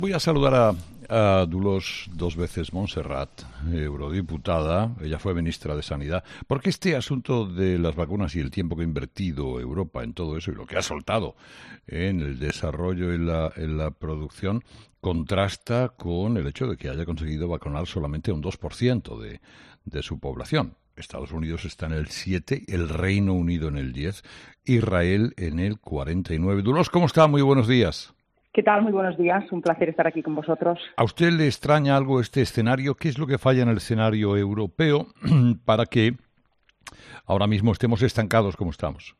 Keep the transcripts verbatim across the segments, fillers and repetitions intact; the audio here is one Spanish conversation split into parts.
Voy a saludar a, a Dolors dos veces Montserrat, eurodiputada. Ella fue ministra de Sanidad, porque este asunto de las vacunas y el tiempo que ha invertido Europa en todo eso y lo que ha soltado en el desarrollo y la, en la producción contrasta con el hecho de que haya conseguido vacunar solamente un dos por ciento de, de su población. Estados Unidos está en el siete por ciento, el Reino Unido en el diez por ciento, Israel en el cuarenta y nueve por ciento. Dolors, ¿cómo está? Muy buenos días. ¿Qué tal? Muy buenos días. Un placer estar aquí con vosotros. ¿A usted le extraña algo este escenario? ¿Qué es lo que falla en el escenario europeo para que ahora mismo estemos estancados como estamos?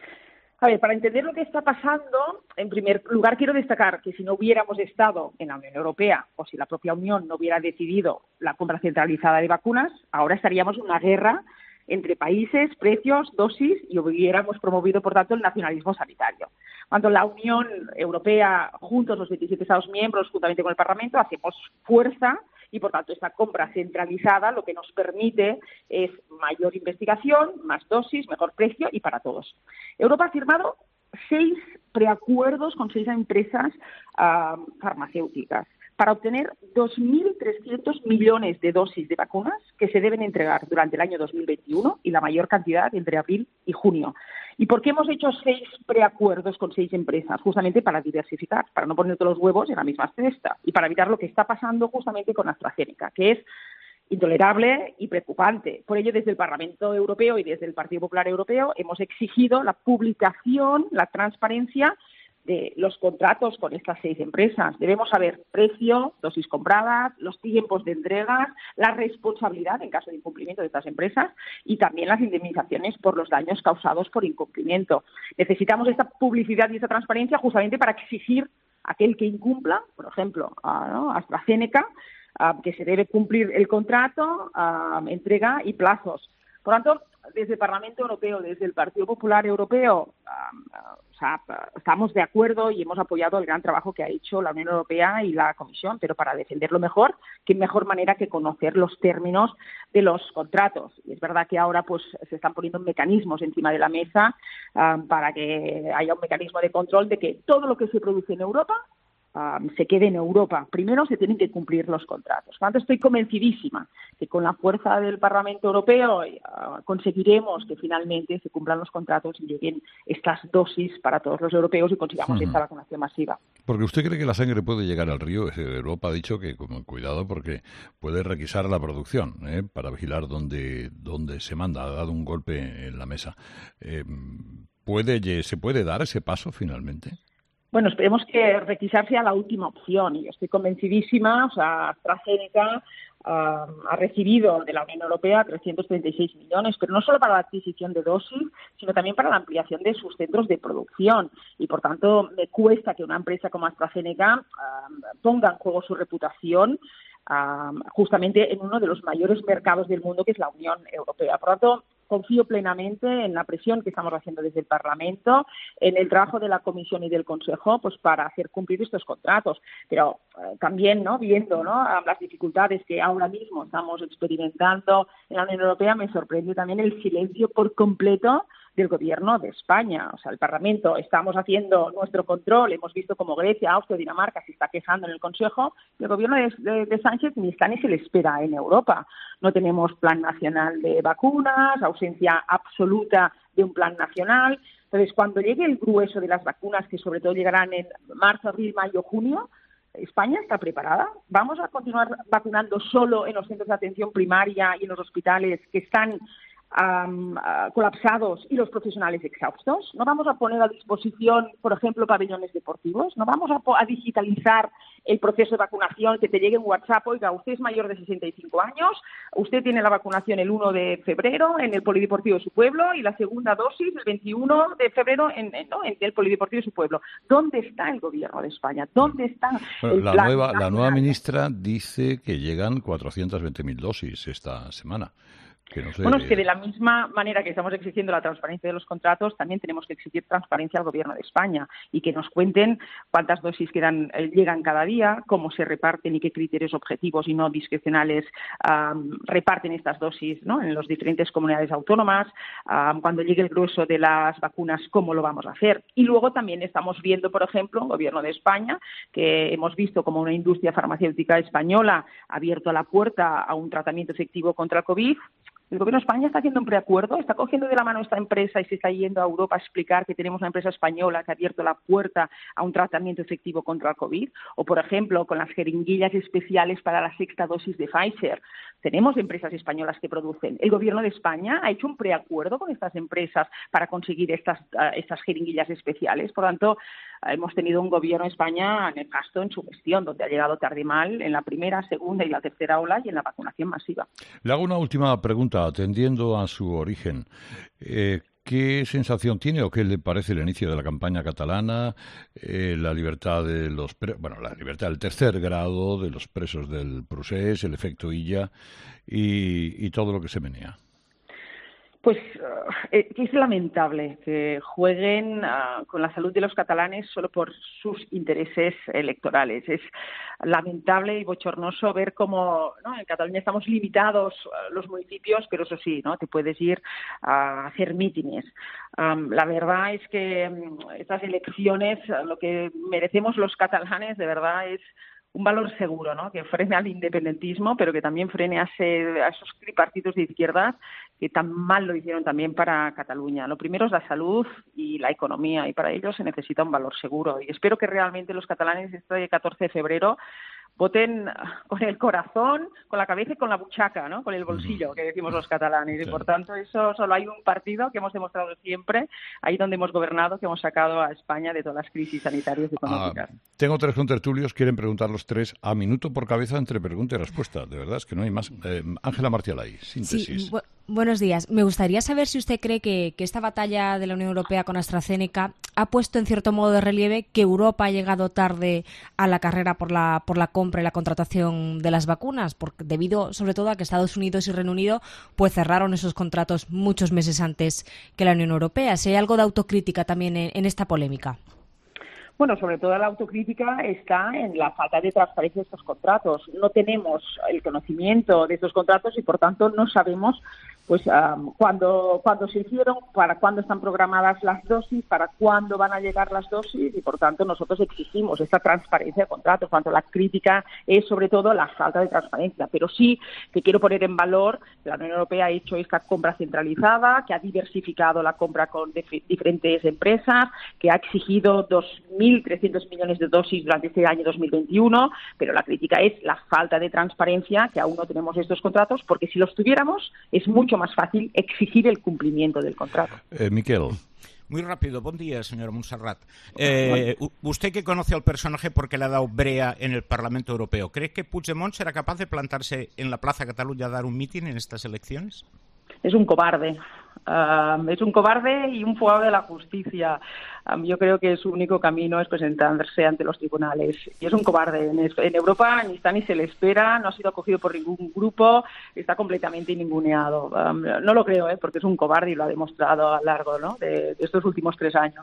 A ver, para entender lo que está pasando, en primer lugar quiero destacar que si no hubiéramos estado en la Unión Europea o si la propia Unión no hubiera decidido la compra centralizada de vacunas, ahora estaríamos en una guerra entre países, precios, dosis y hubiéramos promovido, por tanto, el nacionalismo sanitario. Cuando la Unión Europea, juntos los veintisiete Estados miembros, juntamente con el Parlamento, hacemos fuerza y, por tanto, esta compra centralizada lo que nos permite es mayor investigación, más dosis, mejor precio y para todos. Europa ha firmado seis preacuerdos con seis empresas uh, farmacéuticas para obtener dos mil trescientos millones de dosis de vacunas que se deben entregar durante el año dos mil veintiuno y la mayor cantidad entre abril y junio. ¿Y por qué hemos hecho seis preacuerdos con seis empresas? Justamente para diversificar, para no poner todos los huevos en la misma cesta y para evitar lo que está pasando justamente con AstraZeneca, que es intolerable y preocupante. Por ello, desde el Parlamento Europeo y desde el Partido Popular Europeo hemos exigido la publicación, la transparencia de los contratos con estas seis empresas. Debemos saber precio, dosis compradas, los tiempos de entregas, la responsabilidad en caso de incumplimiento de estas empresas y también las indemnizaciones por los daños causados por incumplimiento. Necesitamos esta publicidad y esta transparencia justamente para exigir a aquel que incumpla, por ejemplo, a, ¿no? AstraZeneca, a, que se debe cumplir el contrato, a, entrega y plazos. Por tanto, desde el Parlamento Europeo, desde el Partido Popular Europeo, um, o sea, estamos de acuerdo y hemos apoyado el gran trabajo que ha hecho la Unión Europea y la Comisión, pero para defenderlo mejor, qué mejor manera que conocer los términos de los contratos. Y es verdad que ahora pues se están poniendo mecanismos encima de la mesa um, para que haya un mecanismo de control de que todo lo que se produce en Europa Um, se quede en Europa. Primero se tienen que cumplir los contratos. Por tanto, estoy convencidísima que con la fuerza del Parlamento Europeo uh, conseguiremos que finalmente se cumplan los contratos y lleguen estas dosis para todos los europeos y consigamos uh-huh. esta vacunación masiva. Porque usted cree que la sangre puede llegar al río. Europa ha dicho que como cuidado porque puede requisar la producción ¿eh? para vigilar dónde, dónde se manda. Ha dado un golpe en la mesa. Eh, ¿puede, ¿Se puede dar ese paso finalmente? Bueno, esperemos que requisar sea la última opción y yo estoy convencidísima, o sea, AstraZeneca uh, ha recibido de la Unión Europea trescientos treinta y seis millones, pero no solo para la adquisición de dosis, sino también para la ampliación de sus centros de producción y, por tanto, me cuesta que una empresa como AstraZeneca uh, ponga en juego su reputación uh, justamente en uno de los mayores mercados del mundo, que es la Unión Europea. Por tanto, confío plenamente en la presión que estamos haciendo desde el Parlamento, en el trabajo de la Comisión y del Consejo, pues para hacer cumplir estos contratos. Pero eh, también, ¿no? viendo ¿no? las dificultades que ahora mismo estamos experimentando en la Unión Europea, me sorprende también el silencio por completo del Gobierno de España. O sea, el Parlamento estamos haciendo nuestro control, hemos visto como Grecia, Austria, Dinamarca se está quejando en el Consejo, y el Gobierno de, de, de Sánchez ni está ni se le espera en Europa. No tenemos plan nacional de vacunas, ausencia absoluta de un plan nacional. Entonces, cuando llegue el grueso de las vacunas, que sobre todo llegarán en marzo, abril, mayo, junio, ¿España está preparada? ¿Vamos a continuar vacunando solo en los centros de atención primaria y en los hospitales que están Um, uh, colapsados y los profesionales exhaustos? ¿No vamos a poner a disposición, por ejemplo, pabellones deportivos? ¿No vamos a, a digitalizar el proceso de vacunación, que te llegue en WhatsApp? Oiga, usted es mayor de sesenta y cinco años, usted tiene la vacunación el uno de febrero en el Polideportivo de su pueblo y la segunda dosis el veintiuno de febrero en, en, ¿no? en el Polideportivo de su pueblo. ¿Dónde está el Gobierno de España? ¿Dónde está bueno, el la plan nueva, nacional? La nueva ministra dice que llegan cuatrocientas veinte mil dosis esta semana. Que no sé... Bueno, es que de la misma manera que estamos exigiendo la transparencia de los contratos, también tenemos que exigir transparencia al Gobierno de España y que nos cuenten cuántas dosis quedan, eh, llegan cada día, cómo se reparten y qué criterios objetivos y no discrecionales um, reparten estas dosis, ¿no?, en las diferentes comunidades autónomas. Um, cuando llegue el grueso de las vacunas, cómo lo vamos a hacer. Y luego también estamos viendo, por ejemplo, el Gobierno de España, que hemos visto como una industria farmacéutica española ha abierto la puerta a un tratamiento efectivo contra el COVID. El Gobierno de España está haciendo un preacuerdo, está cogiendo de la mano esta empresa y se está yendo a Europa a explicar que tenemos una empresa española que ha abierto la puerta a un tratamiento efectivo contra el COVID. O, por ejemplo, con las jeringuillas especiales para la sexta dosis de Pfizer. Tenemos empresas españolas que producen. El Gobierno de España ha hecho un preacuerdo con estas empresas para conseguir estas, uh, estas jeringuillas especiales. Por lo tanto, uh, hemos tenido un Gobierno de España nefasto en su gestión, donde ha llegado tarde y mal en la primera, segunda y la tercera ola y en la vacunación masiva. Le hago una última pregunta, atendiendo a su origen. Eh, ¿Qué sensación tiene o qué le parece el inicio de la campaña catalana, eh, la libertad de los pre- bueno, la libertad del tercer grado de los presos del Procés, el efecto Illa y, y todo lo que se menea? Pues uh, es lamentable que jueguen uh, con la salud de los catalanes solo por sus intereses electorales. Es lamentable y bochornoso ver cómo, ¿no?, en Cataluña estamos limitados uh, los municipios, pero eso sí, ¿no?, te puedes ir a hacer mítines. Um, la verdad es que um, estas elecciones, uh, lo que merecemos los catalanes de verdad es un valor seguro, ¿no?, que frene al independentismo, pero que también frene a, ese, a esos partidos de izquierdas que tan mal lo hicieron también para Cataluña. Lo primero es la salud y la economía, y para ello se necesita un valor seguro. Y espero que realmente los catalanes este catorce de febrero voten con el corazón, con la cabeza y con la buchaca, ¿no?, con el bolsillo, que decimos los catalanes. Y por tanto, eso solo hay un partido que hemos demostrado siempre, ahí donde hemos gobernado, que hemos sacado a España de todas las crisis sanitarias y económicas. Ah, tengo tres contertulios, quieren preguntar los tres a minuto por cabeza entre pregunta y respuesta. De verdad, es que no hay más. Eh, Ángela Martialay, síntesis. Sí, bu- buenos días. Me gustaría saber si usted cree que, que esta batalla de la Unión Europea con AstraZeneca ha puesto en cierto modo de relieve que Europa ha llegado tarde a la carrera por la, por la compra y la contratación de las vacunas, porque debido sobre todo a que Estados Unidos y Reino Unido pues cerraron esos contratos muchos meses antes que la Unión Europea. Si hay algo de autocrítica también en, en esta polémica. Bueno, sobre todo la autocrítica está en la falta de transparencia de estos contratos. No tenemos el conocimiento de estos contratos y, por tanto, no sabemos pues um, cuándo, cuándo se hicieron, para cuándo están programadas las dosis, para cuándo van a llegar las dosis y, por tanto, nosotros exigimos esta transparencia de contratos. Cuanto la crítica es, sobre todo, la falta de transparencia. Pero sí que quiero poner en valor que la Unión Europea ha hecho esta compra centralizada, que ha diversificado la compra con dif- diferentes empresas, que ha exigido dos mil trescientos millones de dosis durante este año dos mil veintiuno, pero la crítica es la falta de transparencia, que aún no tenemos estos contratos, porque si los tuviéramos es mucho más fácil exigir el cumplimiento del contrato. Eh, Miquel. Muy rápido, buen día, señora Montserrat. Eh, usted que conoce al personaje porque le ha dado brea en el Parlamento Europeo, ¿cree que Puigdemont será capaz de plantarse en la Plaza Cataluña a dar un mitin en estas elecciones? Es un cobarde. Um, es un cobarde y un fugado de la justicia. Um, yo creo que su único camino es presentarse ante los tribunales. Y es un cobarde. En, en Europa ni está ni se le espera, no ha sido acogido por ningún grupo, está completamente ninguneado. Um, no lo creo, ¿eh? Porque es un cobarde y lo ha demostrado a lo largo, ¿no?, de, de estos últimos tres años.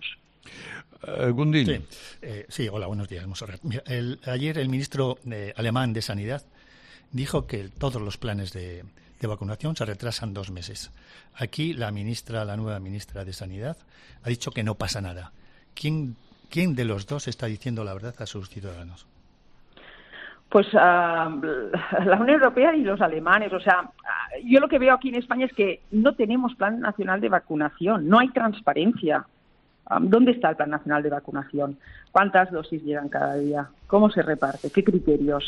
Uh, Gundín. Sí, eh, sí, hola, buenos días, Montserrat. Mira, el, ayer el ministro eh, alemán de Sanidad dijo que todos los planes de, de vacunación se retrasan dos meses. Aquí la ministra, la nueva ministra de Sanidad, ha dicho que no pasa nada. ¿Quién, quién de los dos está diciendo la verdad a sus ciudadanos? Pues uh, la Unión Europea y los alemanes. O sea, uh, yo lo que veo aquí en España es que no tenemos plan nacional de vacunación, no hay transparencia. Um, ¿Dónde está el Plan Nacional de Vacunación? ¿Cuántas dosis llegan cada día? ¿Cómo se reparte? ¿Qué criterios?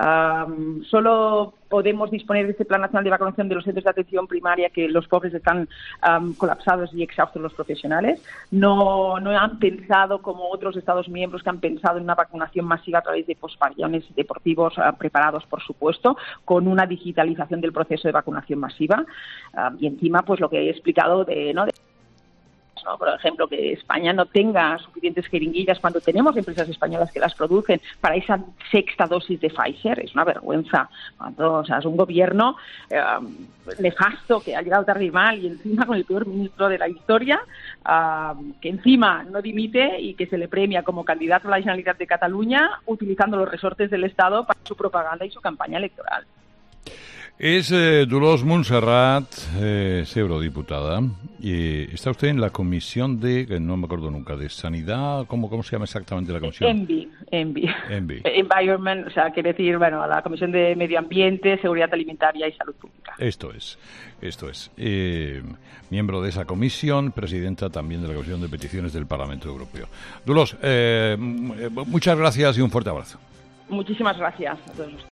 Um, solo podemos disponer de este Plan Nacional de Vacunación de los centros de atención primaria, que los pobres están um, colapsados y exhaustos los profesionales. No, no han pensado, como otros Estados miembros que han pensado en una vacunación masiva a través de pabellones deportivos uh, preparados, por supuesto, con una digitalización del proceso de vacunación masiva. Uh, y encima, pues lo que he explicado de... ¿no? de ¿no? Por ejemplo, que España no tenga suficientes jeringuillas cuando tenemos empresas españolas que las producen para esa sexta dosis de Pfizer, es una vergüenza. Cuando, o sea, es un gobierno eh, nefasto que ha llegado tarde y mal, y encima con el peor ministro de la historia, uh, que encima no dimite y que se le premia como candidato a la Generalitat de Cataluña utilizando los resortes del Estado para su propaganda y su campaña electoral. Es eh, Dolors Montserrat, eh, es eurodiputada, y está usted en la comisión de, que no me acuerdo nunca, de Sanidad, ¿cómo, cómo se llama exactamente la comisión? ENVI, ENVI. ENVI. Environment, o sea, quiere decir, bueno, la Comisión de Medio Ambiente, Seguridad Alimentaria y Salud Pública. Esto es, esto es. Eh, miembro de esa comisión, presidenta también de la Comisión de Peticiones del Parlamento Europeo. Dolors, eh, muchas gracias y un fuerte abrazo. Muchísimas gracias a todos ustedes.